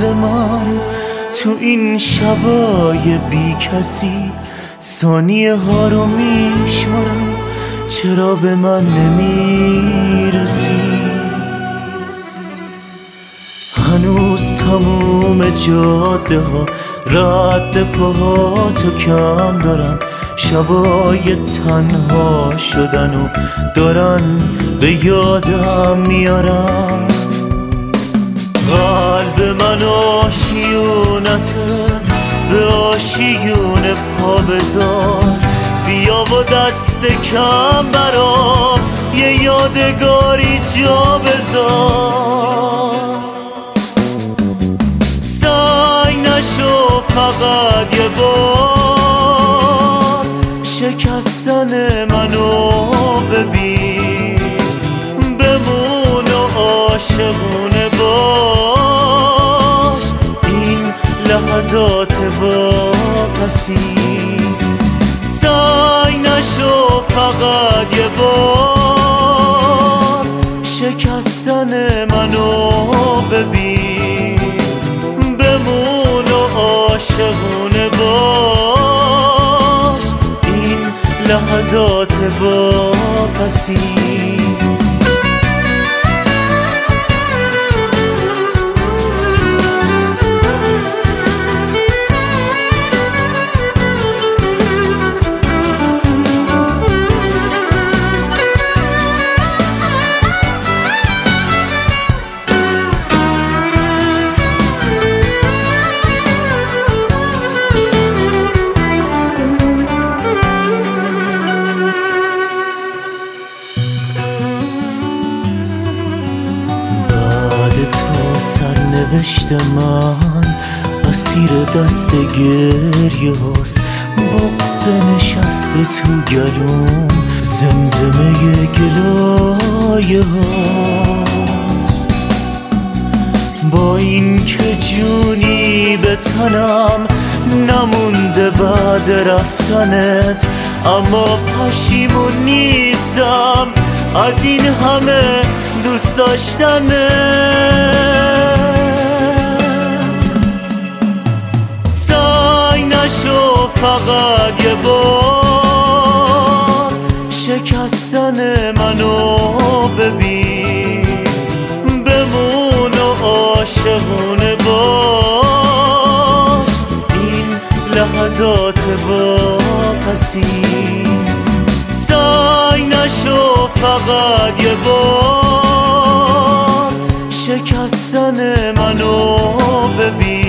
راز من تو این شبای بی کسی ثانیه ها رو میشمارم، چرا به من نمیرسی؟ هنوز تموم جاده ها رد پاهاتو کم دارم، شبای تنها شدن و دارن به یادم میارم. قلب من آشیونته، به آشیون پا بذار، بیا و دست کم برام یه یادگاری جا بذار. سعی نشو فقط یه بار شکستن منو ببین، بمون و عاشقونه باش این لحظات واپسی. سعی نشو فقط یه بار شکستن منو ببین، بمون و عاشقونه باش این لحظات واپسی. سرنوشت من اسیر دست گریه هاست، بغض نشسته تو گلوم، زمزمه گلایه هاست. با این که جونی به تنم نمونده بعد رفتنت، اما پشیمون نیستم از این همه دوست داشتنت. سعی نشو فقط یه بار شکستن منو ببین، بمون و عاشقونه باش این لحظات واپسی. سعی نشو فقط یه بار شکستن منو ببین،